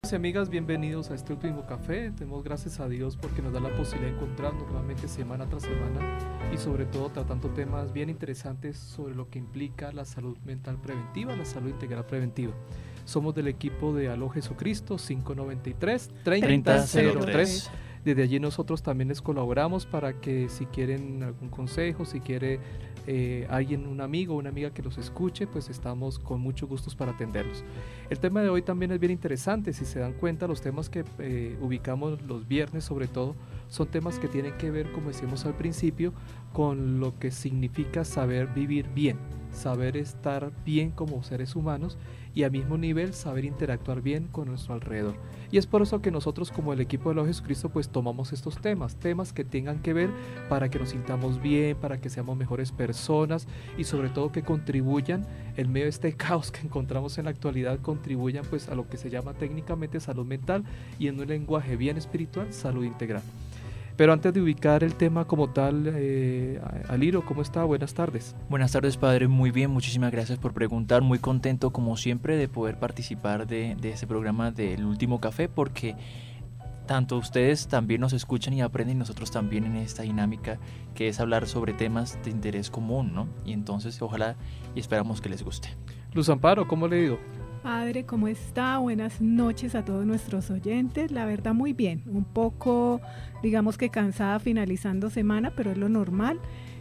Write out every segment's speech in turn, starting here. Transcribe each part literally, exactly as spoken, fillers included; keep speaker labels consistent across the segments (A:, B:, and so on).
A: Y amigas, bienvenidos a este último café. Demos gracias a Dios porque nos da la posibilidad de encontrarnos nuevamente semana tras semana y sobre todo tratando temas bien interesantes sobre lo que implica la salud mental preventiva, la salud integral preventiva. Somos del equipo de Aló Jesucristo cinco noventa y tres, treinta cero tres. Desde allí nosotros también les colaboramos para que si quieren algún consejo, si quiere eh, alguien, un amigo o una amiga que los escuche, pues estamos con mucho gusto para atenderlos. El tema de hoy también es bien interesante. Si se dan cuenta, los temas que eh, ubicamos los viernes sobre todo son temas que tienen que ver, como decíamos al principio, con lo que significa saber vivir bien, saber estar bien como seres humanos y al mismo nivel saber interactuar bien con nuestro alrededor. Y es por eso que nosotros como el equipo de Aló Jesucristo pues tomamos estos temas, temas que tengan que ver para que nos sintamos bien, para que seamos mejores personas y sobre todo que contribuyan en medio de este caos que encontramos en la actualidad, contribuyan pues a lo que se llama técnicamente salud mental y en un lenguaje bien espiritual, salud integral. Pero antes de ubicar el tema como tal, eh, Aliro, ¿cómo está? Buenas tardes.
B: Buenas tardes, padre. Muy bien, muchísimas gracias por preguntar. Muy contento, como siempre, de poder participar de, de este programa del Último Café, porque tanto ustedes también nos escuchan y aprenden, y nosotros también en esta dinámica que es hablar sobre temas de interés común, ¿no? Y entonces, ojalá y esperamos que les guste.
A: Luz Amparo, ¿cómo le ha ido?
C: Padre, ¿cómo está? Buenas noches a todos nuestros oyentes. La verdad, muy bien. Un poco, digamos que cansada finalizando semana, pero es lo normal.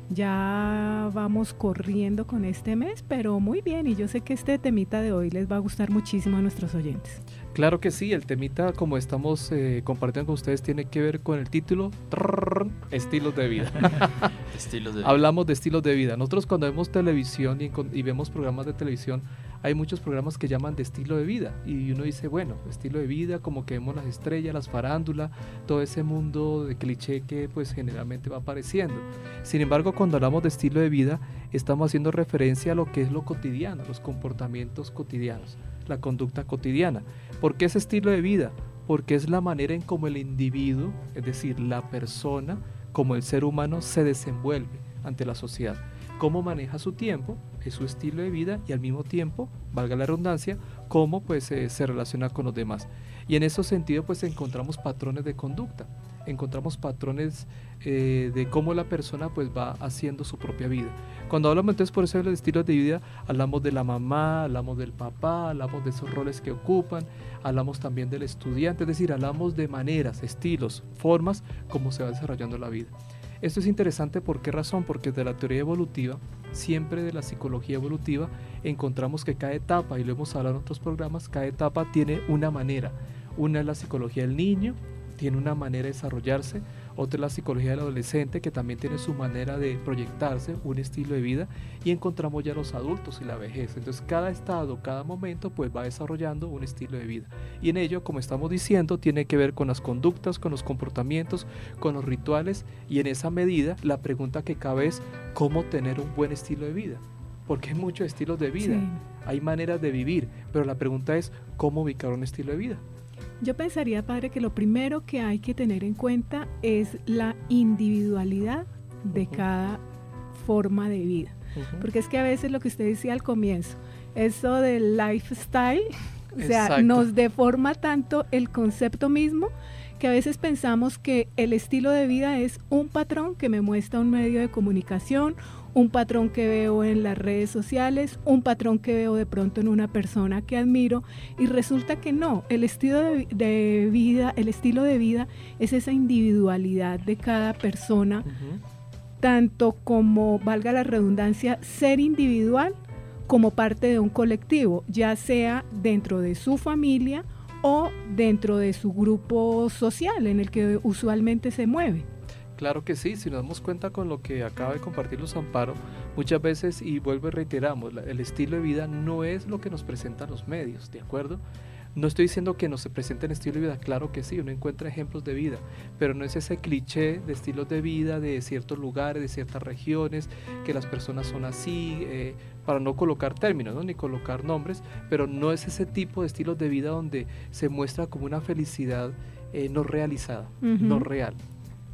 C: Ya vamos corriendo con este mes, pero muy bien. Y yo sé que este temita de hoy les va a gustar muchísimo a nuestros oyentes.
A: Claro que sí, el temita, como estamos eh, compartiendo con ustedes, tiene que ver con el título trrr, estilos de vida.
B: Estilos de vida.
A: Hablamos de estilos de vida. Nosotros cuando vemos televisión y, y vemos programas de televisión, hay muchos programas que llaman de estilo de vida y uno dice, bueno, estilo de vida, como que vemos las estrellas, las farándulas, todo ese mundo de cliché que pues generalmente va apareciendo. Sin embargo, cuando hablamos de estilo de vida, estamos haciendo referencia a lo que es lo cotidiano, los comportamientos cotidianos, la conducta cotidiana. ¿Por qué ese estilo de vida? Porque es la manera en cómo el individuo, es decir, la persona, como el ser humano, se desenvuelve ante la sociedad. Cómo maneja su tiempo, es su estilo de vida y al mismo tiempo, valga la redundancia, cómo pues eh, se relaciona con los demás. Y en ese sentido pues encontramos patrones de conducta, encontramos patrones eh, de cómo la persona pues va haciendo su propia vida. Cuando hablamos entonces por eso de los estilos de vida, hablamos de la mamá, hablamos del papá, hablamos de esos roles que ocupan, hablamos también del estudiante, es decir, hablamos de maneras, estilos, formas como se va desarrollando la vida. Esto es interesante, ¿por qué razón? Porque de la teoría evolutiva, siempre de la psicología evolutiva, encontramos que cada etapa, y lo hemos hablado en otros programas, cada etapa tiene una manera. Una es la psicología del niño, tiene una manera de desarrollarse, otra es la psicología del adolescente, que también tiene su manera de proyectarse, un estilo de vida, y encontramos ya los adultos y la vejez. Entonces cada estado, cada momento, pues va desarrollando un estilo de vida. Y en ello, como estamos diciendo, tiene que ver con las conductas, con los comportamientos, con los rituales, y en esa medida, la pregunta que cabe es, ¿cómo tener un buen estilo de vida? Porque hay muchos estilos de vida, sí. Hay maneras de vivir, pero la pregunta es, ¿cómo ubicar un estilo de vida?
C: Yo pensaría, padre, que lo primero que hay que tener en cuenta es la individualidad de uh-huh. cada forma de vida. Uh-huh. Porque es que a veces lo que usted decía al comienzo, eso del lifestyle, o sea, exacto, nos deforma tanto el concepto mismo que a veces pensamos que el estilo de vida es un patrón que me muestra un medio de comunicación, un patrón que veo en las redes sociales, un patrón que veo de pronto en una persona que admiro, y resulta que no, el estilo de, de vida, el estilo de vida es esa individualidad de cada persona, uh-huh. tanto como, valga la redundancia, ser individual como parte de un colectivo, ya sea dentro de su familia o dentro de su grupo social en el que usualmente se mueve.
A: Claro que sí, si nos damos cuenta con lo que acaba de compartir Luz Amparo, muchas veces, y vuelvo y reiteramos, el estilo de vida no es lo que nos presentan los medios, ¿de acuerdo? No estoy diciendo que nos se presenten estilo de vida, claro que sí, uno encuentra ejemplos de vida, pero no es ese cliché de estilos de vida de ciertos lugares, de ciertas regiones, que las personas son así, eh, para no colocar términos, ¿no? Ni colocar nombres, pero no es ese tipo de estilos de vida donde se muestra como una felicidad eh, no realizada, uh-huh. no real.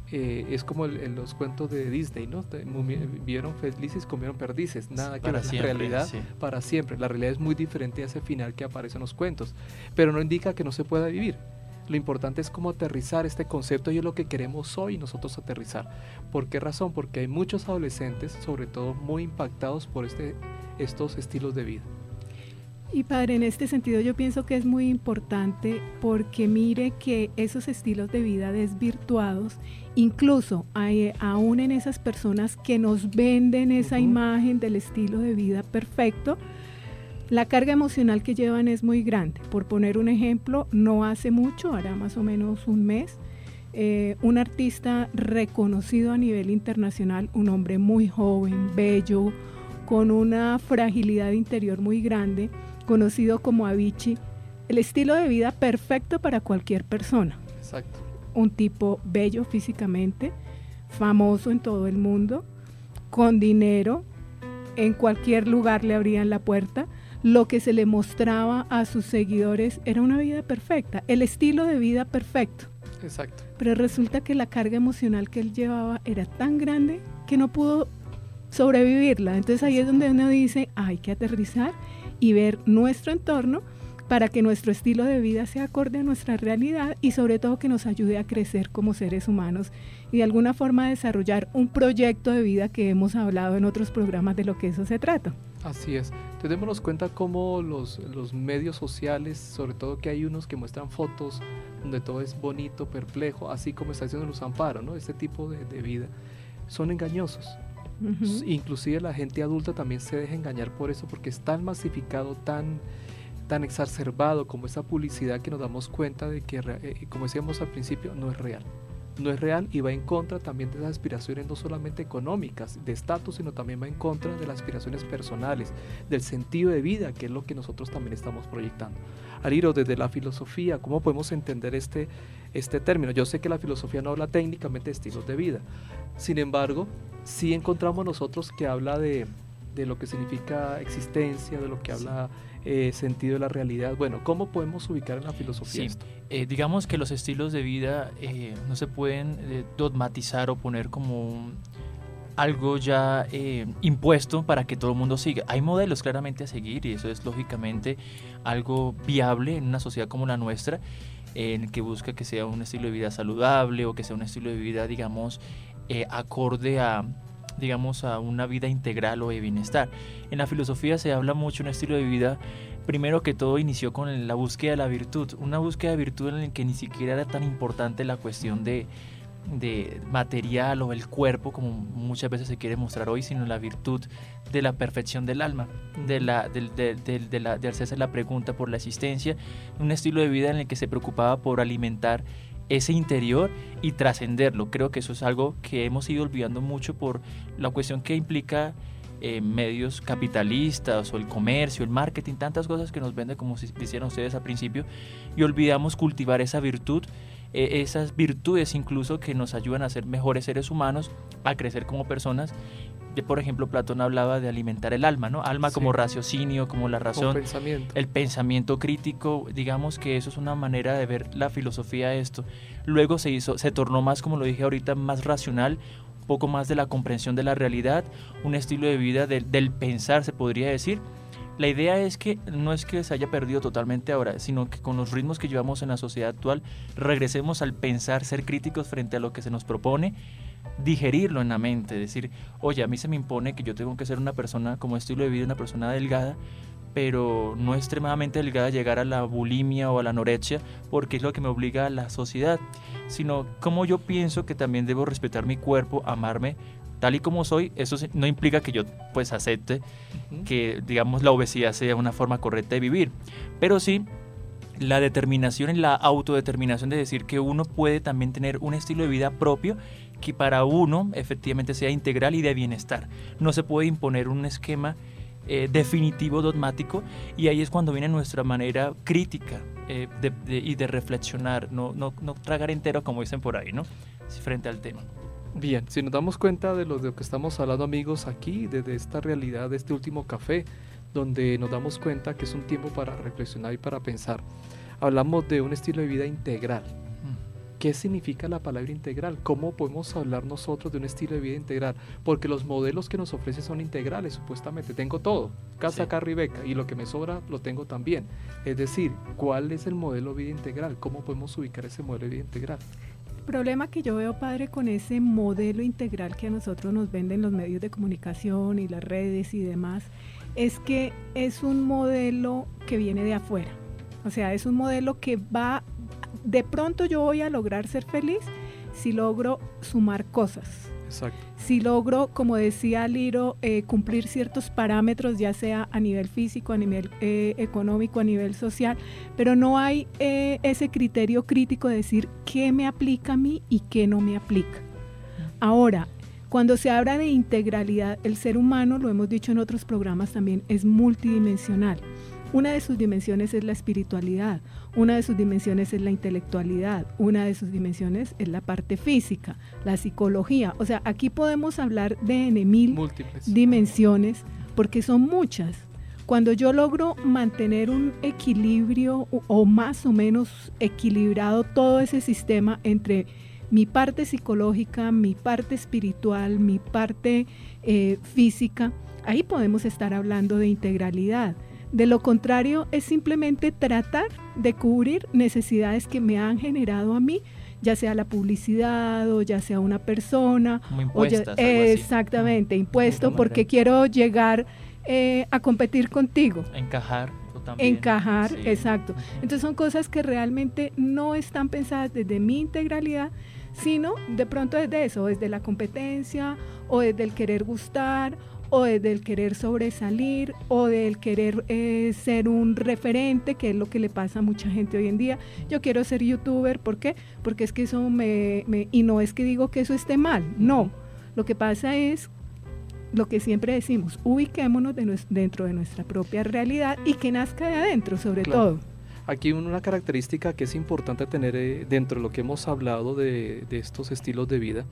A: eh, es como el, el, los cuentos de Disney, ¿no? Vivieron felices, comieron perdices, nada que ver, la realidad sí. para siempre. La realidad es muy diferente a ese final que aparece en los cuentos, pero no indica que no se pueda vivir. Lo importante es cómo aterrizar este concepto y es lo que queremos hoy nosotros aterrizar. ¿Por qué razón? Porque hay muchos adolescentes, sobre todo muy impactados por este, estos estilos de vida.
C: Y padre, en este sentido yo pienso que es muy importante porque mire que esos estilos de vida desvirtuados, incluso hay, aún en esas personas que nos venden esa uh-huh. imagen del estilo de vida perfecto, la carga emocional que llevan es muy grande. Por poner un ejemplo, no hace mucho, hará más o menos un mes, eh, un artista reconocido a nivel internacional, un hombre muy joven, bello, con una fragilidad interior muy grande, conocido como Avicii, el estilo de vida perfecto para cualquier persona.
A: Exacto.
C: Un tipo bello físicamente, famoso en todo el mundo, con dinero, en cualquier lugar le abrían la puerta. Lo que se le mostraba a sus seguidores era una vida perfecta, el estilo de vida perfecto.
A: Exacto.
C: Pero resulta que la carga emocional que él llevaba era tan grande que no pudo sobrevivirla. Entonces ahí es donde uno dice, hay que aterrizar y ver nuestro entorno para que nuestro estilo de vida sea acorde a nuestra realidad y sobre todo que nos ayude a crecer como seres humanos y de alguna forma desarrollar un proyecto de vida que hemos hablado en otros programas de lo que eso se trata.
A: Así es. Entonces démonos cuenta cómo los, los medios sociales, sobre todo que hay unos que muestran fotos donde todo es bonito, perplejo, así como está diciendo Luz Amparo, ¿no? Este tipo de, de vida, son engañosos. Uh-huh. Inclusive la gente adulta también se deja engañar por eso, porque es tan masificado, tan, tan exacerbado como esa publicidad que nos damos cuenta de que, eh, como decíamos al principio, no es real. No es real y va en contra también de las aspiraciones no solamente económicas, de estatus, sino también va en contra de las aspiraciones personales, del sentido de vida, que es lo que nosotros también estamos proyectando. Aliro, desde la filosofía, ¿cómo podemos entender este, este término? Yo sé que la filosofía no habla técnicamente de estilos de vida, sin embargo, sí encontramos nosotros que habla de, de lo que significa existencia, de lo que habla eh, sentido de la realidad. Bueno, ¿cómo podemos ubicar en la filosofía
B: sí.
A: esto?
B: Eh, digamos que los estilos de vida eh, no se pueden eh, dogmatizar o poner como un, algo ya eh, impuesto para que todo el mundo siga. Hay modelos claramente a seguir y eso es lógicamente algo viable en una sociedad como la nuestra, en que busca que sea un estilo de vida saludable o que sea un estilo de vida, digamos, eh, acorde a, digamos, a una vida integral o de bienestar. En la filosofía se habla mucho de un estilo de vida, primero que todo inició con la búsqueda de la virtud, una búsqueda de virtud en la que ni siquiera era tan importante la cuestión de, de material o el cuerpo, como muchas veces se quiere mostrar hoy, sino la virtud de la perfección del alma, de, la, de, de, de, de, la, de hacerse la pregunta por la existencia, un estilo de vida en el que se preocupaba por alimentar ese interior y trascenderlo. Creo que eso es algo que hemos ido olvidando mucho por la cuestión que implica eh, medios capitalistas o el comercio, el marketing, tantas cosas que nos venden, como decían ustedes al principio, y olvidamos cultivar esa virtud, eh, esas virtudes incluso que nos ayudan a ser mejores seres humanos, a crecer como personas. De, por ejemplo, Platón hablaba de alimentar el alma, ¿no? Alma sí. Como raciocinio, como la razón,
A: como pensamiento.
B: El pensamiento crítico. Digamos que eso es una manera de ver la filosofía esto. Luego se hizo, se tornó más, como lo dije ahorita, más racional, un poco más de la comprensión de la realidad, un estilo de vida de, del pensar, se podría decir. La idea es que no es que se haya perdido totalmente ahora, sino que con los ritmos que llevamos en la sociedad actual, regresemos al pensar, ser críticos frente a lo que se nos propone, digerirlo en la mente, decir, oye, a mí se me impone que yo tengo que ser una persona como estilo de vida, una persona delgada, pero no extremadamente delgada, llegar a la bulimia o a la anorexia, porque es lo que me obliga a la sociedad, sino como yo pienso que también debo respetar mi cuerpo, amarme tal y como soy. Eso no implica que yo pues acepte uh-huh. que, digamos, la obesidad sea una forma correcta de vivir, pero sí la determinación y la autodeterminación de decir que uno puede también tener un estilo de vida propio que para uno efectivamente sea integral y de bienestar. No se puede imponer un esquema eh, definitivo, dogmático, y ahí es cuando viene nuestra manera crítica eh, de, de, y de reflexionar, no, no, no tragar entero, como dicen por ahí, ¿no? Frente al tema.
A: Bien, si nos damos cuenta de lo, de lo que estamos hablando, amigos, aquí, desde esta realidad de este último café, donde nos damos cuenta que es un tiempo para reflexionar y para pensar. Hablamos de un estilo de vida integral. ¿qué significa la palabra integral? ¿Cómo podemos hablar nosotros de un estilo de vida integral? Porque los modelos que nos ofrecen son integrales, supuestamente. Tengo todo, casa,
B: Sí.
A: carro y beca, y lo que me sobra lo tengo también. Es decir, ¿cuál es el modelo de vida integral? ¿Cómo podemos ubicar ese modelo de vida integral?
C: El problema que yo veo, padre, con ese modelo integral que a nosotros nos venden los medios de comunicación y las redes y demás, es que es un modelo que viene de afuera. O sea, es un modelo que va, de pronto yo voy a lograr ser feliz si logro sumar cosas.
A: Exacto.
C: Si logro, como decía Liro, eh, cumplir ciertos parámetros, ya sea a nivel físico, a nivel eh, económico, a nivel social, pero no hay eh, ese criterio crítico de decir qué me aplica a mí y qué no me aplica. Ahora, cuando se habla de integralidad, el ser humano, lo hemos dicho en otros programas también, es multidimensional. Una de sus dimensiones es la espiritualidad, una de sus dimensiones es la intelectualidad, una de sus dimensiones es la parte física, la psicología. O sea, aquí podemos hablar de N mil
A: Múltiples.
C: dimensiones porque son muchas. Cuando yo logro mantener un equilibrio o, o más o menos equilibrado todo ese sistema entre mi parte psicológica, mi parte espiritual, mi parte eh, física, ahí podemos estar hablando de integralidad. De lo contrario, es simplemente tratar de cubrir necesidades que me han generado a mí, ya sea la publicidad o ya sea una persona.
B: Como
C: o ya,
B: impuestas, algo así.
C: exactamente, impuesto
B: Como
C: porque
B: manera.
C: quiero llegar eh, a competir contigo.
B: Encajar. o también,
C: Encajar,
B: sí.
C: exacto.
B: Ujú.
C: Entonces son cosas que realmente no están pensadas desde mi integralidad, sino de pronto desde eso, desde la competencia o desde el querer gustar o desde el querer sobresalir o del querer eh, ser un referente, que es lo que le pasa a mucha gente hoy en día. Yo quiero ser youtuber, ¿por qué? Porque es que eso me, me... Y no es que digo que eso esté mal, no. Lo que pasa es lo que siempre decimos, ubiquémonos de nues- dentro de nuestra propia realidad y que nazca de adentro, sobre
A: Claro.
C: todo.
A: Aquí una característica que es importante tener eh, dentro de lo que hemos hablado de, de estos estilos de vida,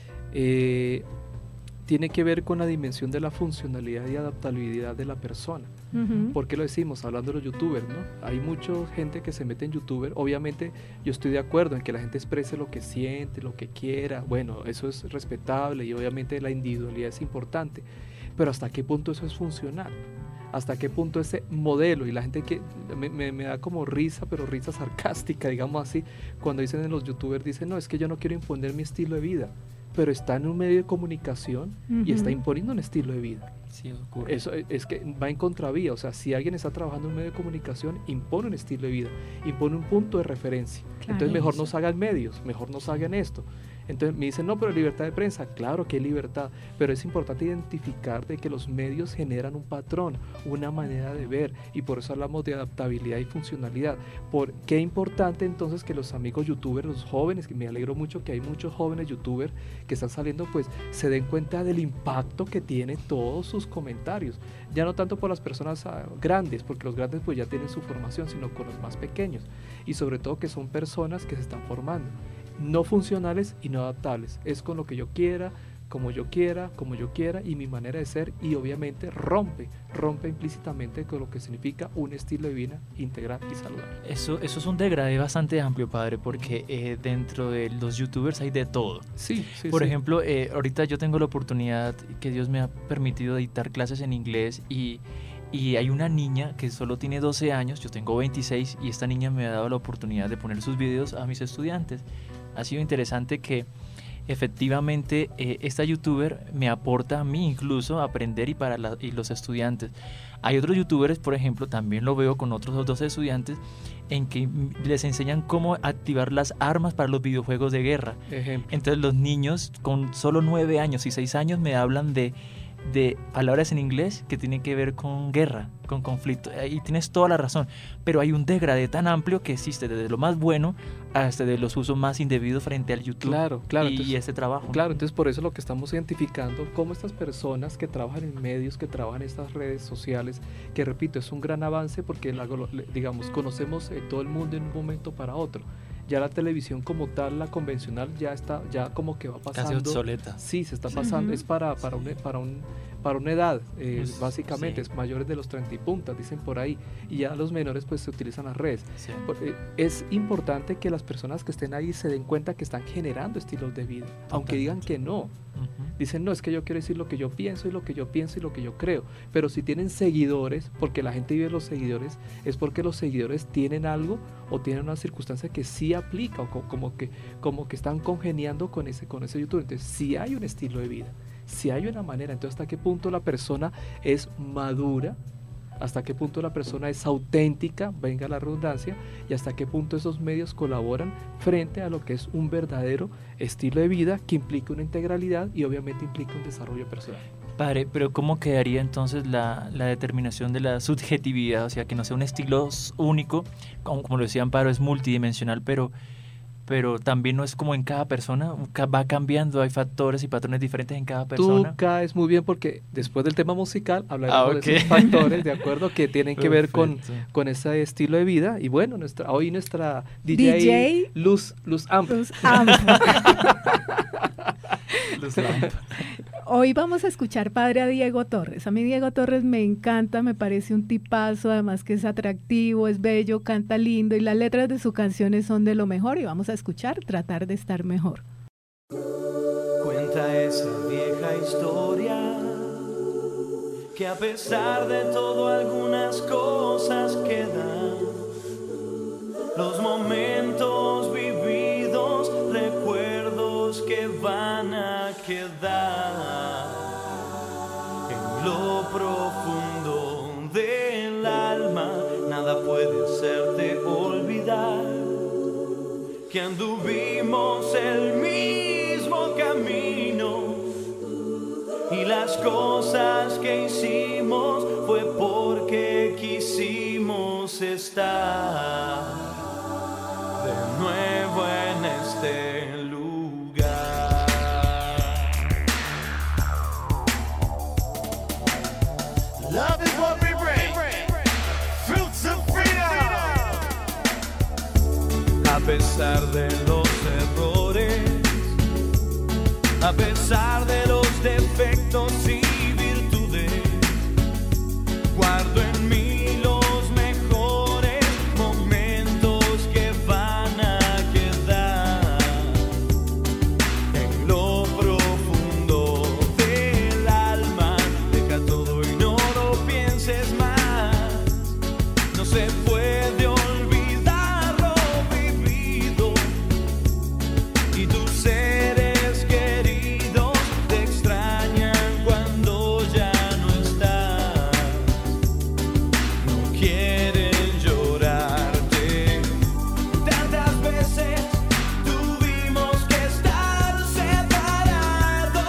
A: eh, tiene que ver con la dimensión de la funcionalidad y adaptabilidad de la persona.
C: Ujú.
A: ¿Por qué lo decimos? Hablando de los youtubers, ¿no? Hay mucha gente que se mete en youtuber. Obviamente yo estoy de acuerdo en que la gente exprese lo que siente, lo que quiera. Bueno, eso es respetable y obviamente la individualidad es importante. Pero ¿hasta qué punto eso es funcional? ¿Hasta qué punto ese modelo? Y la gente que me, me, me da como risa, pero risa sarcástica, digamos así, cuando dicen en los youtubers, dicen, no, es que yo no quiero imponer mi estilo de vida, pero está en un medio de comunicación y está
C: Ujú.
A: imponiendo un estilo de vida.
B: Sí, ocurre.
A: Eso es, es que va en contravía, o sea, si alguien está trabajando en un medio de comunicación, impone un estilo de vida, impone un punto de referencia.
C: Claro.
A: Entonces mejor no salgan medios, mejor no salgan esto. Entonces me dicen, no, pero libertad de prensa, claro que hay libertad, pero es importante identificar de que los medios generan un patrón, una manera de ver, y por eso hablamos de adaptabilidad y funcionalidad. Por qué importante entonces que los amigos youtubers, los jóvenes, que me alegro mucho que hay muchos jóvenes youtubers que están saliendo, pues se den cuenta del impacto que tienen todos sus comentarios, ya no tanto por las personas ah, grandes, porque los grandes pues ya tienen su formación, sino con los más pequeños, y sobre todo que son personas que se están formando, no funcionales y no adaptables, es con lo que yo quiera, como yo quiera, como yo quiera y mi manera de ser, y obviamente rompe, rompe implícitamente con lo que significa un estilo de vida integral y saludable.
B: Eso, eso es un degradé bastante amplio, padre, porque eh, dentro de los youtubers hay de todo.
A: Sí, sí,
B: Por
A: sí.
B: ejemplo, eh, ahorita yo tengo la oportunidad que Dios me ha permitido dictar clases en inglés y, y hay una niña que solo tiene doce años, yo tengo veintiséis y esta niña me ha dado la oportunidad de poner sus videos a mis estudiantes. Ha sido interesante que efectivamente eh, esta youtuber me aporta a mí incluso a aprender y para la, y los estudiantes. Hay otros youtubers, por ejemplo, también lo veo con otros dos estudiantes en que les enseñan cómo activar las armas para los videojuegos de guerra.
A: Ejemplo.
B: Entonces los niños con solo nueve años y seis años me hablan de, de palabras en inglés que tienen que ver con guerra, con conflicto. Y tienes toda la razón, pero hay un degradé tan amplio que existe desde lo más bueno hasta de los usos más indebidos frente al YouTube.
A: Claro, claro.
B: Y
A: Entonces,
B: este trabajo.
A: Claro, entonces por eso lo que estamos identificando, cómo estas personas que trabajan en medios, que trabajan en estas redes sociales, que repito, es un gran avance porque la- digamos, conocemos eh, todo el mundo en un momento para otro. ya la televisión como tal, la convencional, ya está, ya como que va pasando.
B: Casi obsoleta.
A: Sí, se está pasando, uh-huh. es para, para, un, para, un, para una edad, eh, pues, básicamente, sí. es mayores de los treinta y puntas, dicen por ahí, y ya los menores pues se utilizan las redes. Sí. Eh, es importante que las personas que estén ahí se den cuenta que están generando estilos de vida, totalmente. Aunque digan que no. Uh-huh. Dicen, no, es que yo quiero decir lo que yo pienso y lo que yo pienso y lo que yo creo, pero si tienen seguidores, porque la gente vive los seguidores, es porque los seguidores tienen algo o tienen una circunstancia que sí aplica, o co- como, que, como que están congeniando con ese, con ese youtuber. Entonces, si hay un estilo de vida, si hay una manera, entonces hasta qué punto la persona es madura, hasta qué punto la persona es auténtica, venga la redundancia, y hasta qué punto esos medios colaboran frente a lo que es un verdadero estilo de vida que implica una integralidad y obviamente implica un desarrollo personal.
B: Padre, pero ¿cómo quedaría entonces la, la determinación de la subjetividad? O sea, que no sea un estilo único, como, como lo decía Amparo, es multidimensional, pero... pero también no es como en cada persona, va cambiando, hay factores y patrones diferentes en cada persona.
A: Tú caes muy bien porque después del tema musical hablaremos
B: ah, okay.
A: de esos factores, ¿de acuerdo? Que tienen que ver con, con ese estilo de vida. Y bueno, nuestra hoy nuestra D J, D J Luz, Luz Amp.
C: Luz Amp.
B: Luz Amp.
C: Hoy vamos a escuchar, padre, a Diego Torres. A mí Diego Torres me encanta, me parece un tipazo, además que es atractivo, es bello, canta lindo y las letras de sus canciones son de lo mejor y vamos a escuchar Tratar de estar mejor.
D: Cuenta esa vieja historia que a pesar de todo algunas cosas quedan, los momentos vividos, recuerdos que van a quedar en lo profundo del alma. Nada puede hacerte olvidar que anduvimos el mismo camino y las cosas que hicimos fue porque quisimos estar de nuevo en este lugar. Love is what we bring, fruits of freedom. A pesar de los errores, a pesar de los defectos y virtudes, guardo en mí los mejores momentos que van a quedar en lo profundo del alma. Deja todo y no lo pienses más, no se puede olvidar lo vivido y tus seres queridos te extrañan cuando ya no estás. No quieren llorarte. Tantas veces tuvimos que estar separados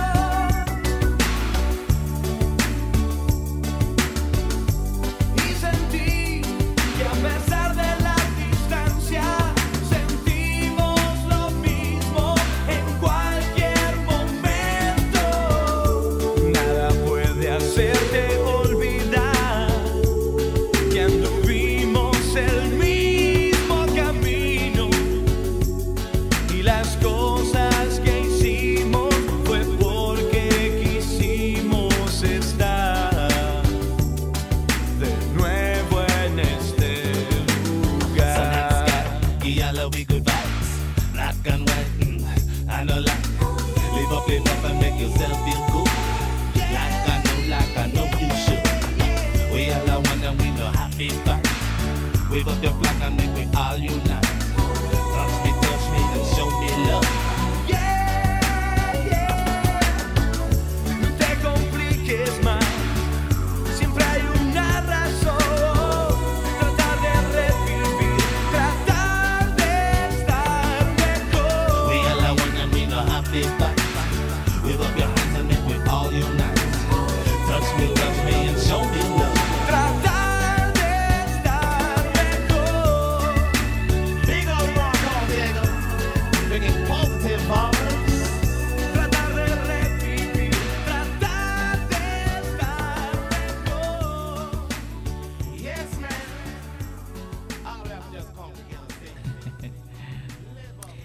D: y sentí que a pesar de la distancia sentimos lo mismo en cualquier momento. Nada puede hacerte olvidar que anduvimos el mismo camino y las cosas que hicimos fue porque quisimos estar de nuevo en este lugar.
E: Y yellow we good vibes, black and white, mm, and a lot. Live up, live up and make yourself feel good. Like I know, like I know you should. We all are one and we know happy back. Wave up your flag and make we all unite. Touch me, touch me and show me love.
D: Yeah, yeah. No te compliques más, siempre hay una razón. Tratar de revivir, tratar de estar mejor.
E: We all are one and we know happy back. Wave up your hands and make we all unite. Touch me, touch me and show me love.
D: Tratar de estar mejor.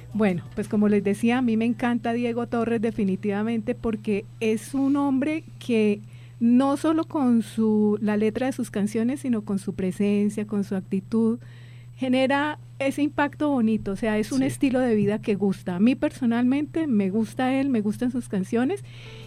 C: Bueno, pues como les decía, a mí me encanta Diego Torres definitivamente porque es un hombre que no solo con su, la letra de sus canciones, sino con su presencia, con su actitud, genera ese impacto bonito, o sea, es un sí. estilo de vida que gusta. A mí personalmente me gusta él, me gustan sus canciones.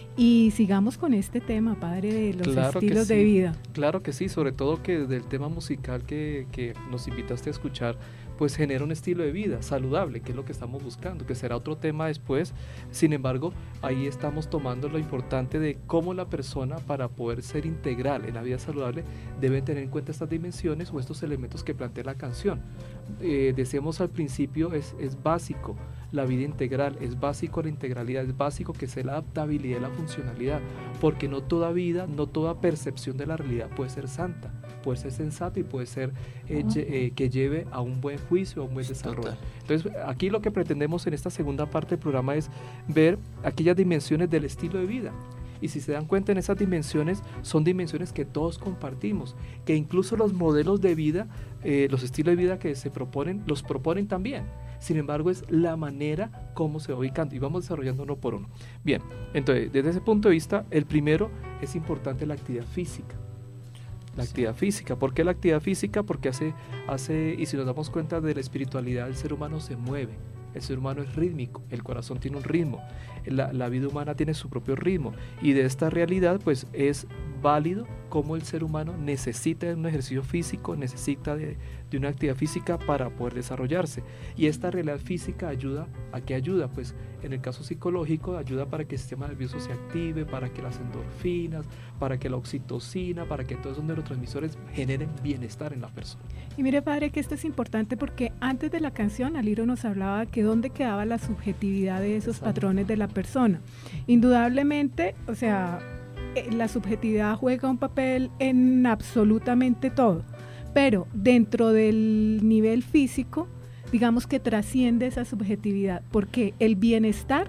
C: Y sigamos con este tema, padre, de los claro estilos
A: sí.
C: de vida.
A: Claro que sí, sobre todo que del tema musical que, que nos invitaste a escuchar, pues genera un estilo de vida saludable, que es lo que estamos buscando, que será otro tema después. Sin embargo, ahí estamos tomando lo importante de cómo la persona, para poder ser integral en la vida saludable, debe tener en cuenta estas dimensiones o estos elementos que plantea la canción. Eh, decíamos al principio, es, es básico la vida integral, es básico la integralidad, es básico que sea la adaptabilidad y la funcionalidad, porque no toda vida, no toda percepción de la realidad puede ser santa, puede ser sensata y puede ser eh, uh-huh. eh, que lleve a un buen juicio, a un buen desarrollo. Total. Entonces, aquí lo que pretendemos en esta segunda parte del programa es ver aquellas dimensiones del estilo de vida. Y si se dan cuenta, en esas dimensiones son dimensiones que todos compartimos, que incluso los modelos de vida, eh, los estilos de vida que se proponen, los proponen también. Sin embargo, es la manera como se va ubicando y vamos desarrollando uno por uno. Bien, entonces, desde ese punto de vista, el primero es importante la actividad física. La sí. actividad física. ¿Por qué la actividad física? Porque hace, hace, y si nos damos cuenta de la espiritualidad, el ser humano se mueve. El ser humano es rítmico, el corazón tiene un ritmo, la, la vida humana tiene su propio ritmo y de esta realidad pues es válido cómo el ser humano necesita de un ejercicio físico, necesita de, de una actividad física para poder desarrollarse y esta realidad física ayuda, ¿a qué ayuda? Pues en el caso psicológico ayuda para que el sistema nervioso se active, para que las endorfinas, para que la oxitocina, para que todos esos neurotransmisores generen bienestar en la persona.
C: Y mire, padre, que esto es importante porque antes de la canción Aliro nos hablaba que dónde quedaba la subjetividad de esos Exacto. patrones de la persona. Indudablemente, o sea, la subjetividad juega un papel en absolutamente todo, pero dentro del nivel físico, digamos que trasciende esa subjetividad, porque el bienestar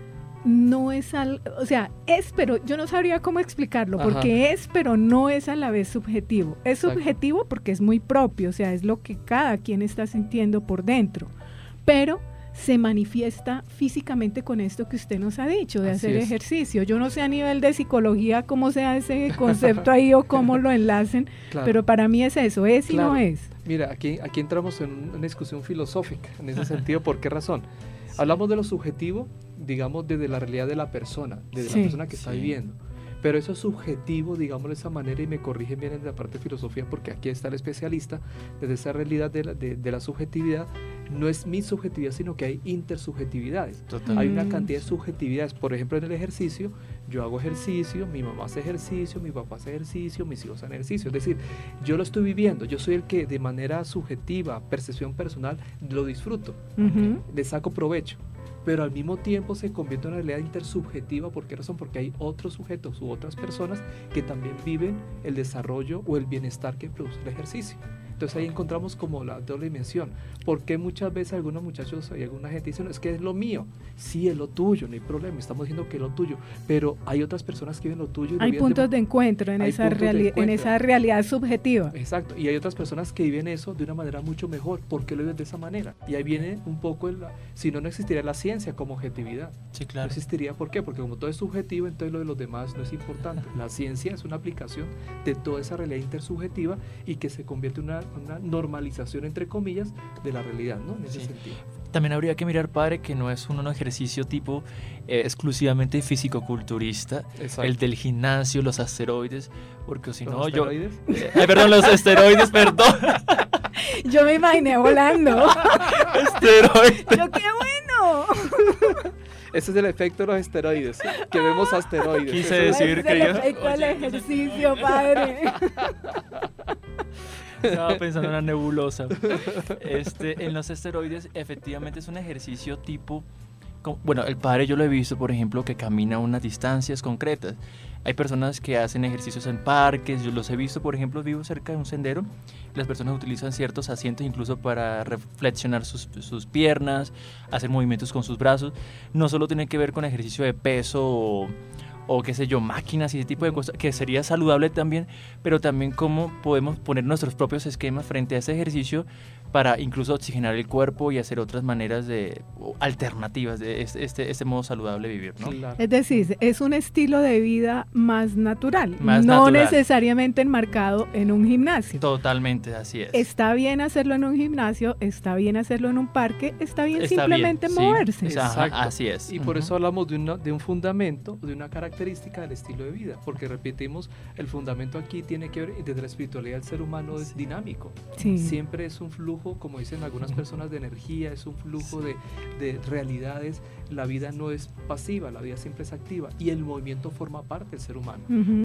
C: no es al, o sea, es, pero yo no sabría cómo explicarlo, Ajá. porque es, pero no es a la vez subjetivo. Es Exacto. subjetivo porque es muy propio, o sea, es lo que cada quien está sintiendo por dentro, pero se manifiesta físicamente con esto que usted nos ha dicho, de Así hacer es. ejercicio. Yo no sé a nivel de psicología cómo sea ese concepto ahí o cómo lo enlacen, claro. pero para mí es eso, es claro. y no es.
A: Mira, aquí, aquí entramos en una discusión filosófica, en ese sentido, ¿por qué razón? Sí. Hablamos de lo subjetivo, digamos, desde la realidad de la persona, desde sí. la persona que sí. está viviendo. Pero eso es subjetivo, digamos de esa manera, y me corrigen bien en la parte de filosofía, porque aquí está el especialista, desde esa realidad de la, de, de la subjetividad, no es mi subjetividad, sino que hay intersubjetividades. Total. Hay una cantidad de subjetividades. Por ejemplo, en el ejercicio, yo hago ejercicio, mi mamá hace ejercicio, mi papá hace ejercicio, mis hijos hacen ejercicio. Es decir, yo lo estoy viviendo, yo soy el que de manera subjetiva, percepción personal, lo disfruto, uh-huh. le saco provecho. Pero al mismo tiempo se convierte en una realidad intersubjetiva. ¿Por qué razón? Porque hay otros sujetos u otras personas que también viven el desarrollo o el bienestar que produce el ejercicio. Entonces ahí encontramos como la doble dimensión. ¿Por qué muchas veces algunos muchachos y alguna gente dicen, es que es lo mío? Sí, es lo tuyo, no hay problema, estamos diciendo que es lo tuyo, pero hay otras personas que ven lo tuyo. Y
C: hay
A: lo
C: puntos de, de encuentro, en esa, reali- en esa realidad subjetiva.
A: Exacto, y hay otras personas que viven eso de una manera mucho mejor. ¿Por qué lo viven de esa manera? Y ahí viene un poco, el, si no, no existiría la ciencia como objetividad.
B: Sí, claro.
A: No existiría, ¿por qué? Porque como todo es subjetivo, entonces lo de los demás no es importante. La ciencia es una aplicación de toda esa realidad intersubjetiva y que se convierte en una, una normalización, entre comillas, de la realidad, ¿no? En ese sí. sentido.
B: También habría que mirar, padre, que no es un, un ejercicio tipo eh, exclusivamente físico-culturista, Exacto. el del gimnasio, los asteroides, porque si no yo... Eh, ay, perdón, los esteroides, perdón.
C: Yo me imaginé volando.
B: Esteroides.
C: Yo, ¡qué bueno!
A: Ese es el efecto de los esteroides, que vemos asteroides.
B: Quise decir
C: Ese
B: que
C: es el
B: yo...
C: efecto del ejercicio, padre.
B: Estaba pensando en una nebulosa. Este, en los esteroides, efectivamente es un ejercicio tipo... Bueno, el padre yo lo he visto, por ejemplo, que camina a unas distancias concretas. Hay personas que hacen ejercicios en parques, yo los he visto, por ejemplo, vivo cerca de un sendero, las personas utilizan ciertos asientos incluso para reflexionar sus, sus piernas, hacer movimientos con sus brazos. No solo tiene que ver con ejercicio de peso o, o qué sé yo, máquinas y ese tipo de cosas, que sería saludable también, pero también cómo podemos poner nuestros propios esquemas frente a ese ejercicio para incluso oxigenar el cuerpo y hacer otras maneras de alternativas de este, este, este modo saludable de vivir, ¿no?
A: Claro.
C: Es decir, es un estilo de vida más natural,
B: Más
C: no
B: natural.
C: necesariamente enmarcado en un gimnasio.
B: Totalmente, así es.
C: Está bien hacerlo en un gimnasio, está bien hacerlo en un parque, está bien
B: Está
C: simplemente
B: bien, sí.
C: moverse.
B: Esa- Ajá,
A: Exacto.
B: así es.
A: Y por
B: Ujú.
A: eso hablamos de, una, de un fundamento, de una característica del estilo de vida, porque repetimos, el fundamento aquí tiene que ver, desde la espiritualidad del ser humano es dinámico.
C: Sí.
A: Siempre es un flujo, como dicen algunas personas, de energía, es un flujo de, de realidades. La vida no es pasiva, la vida siempre es activa y el movimiento forma parte del ser humano.
C: Ujú.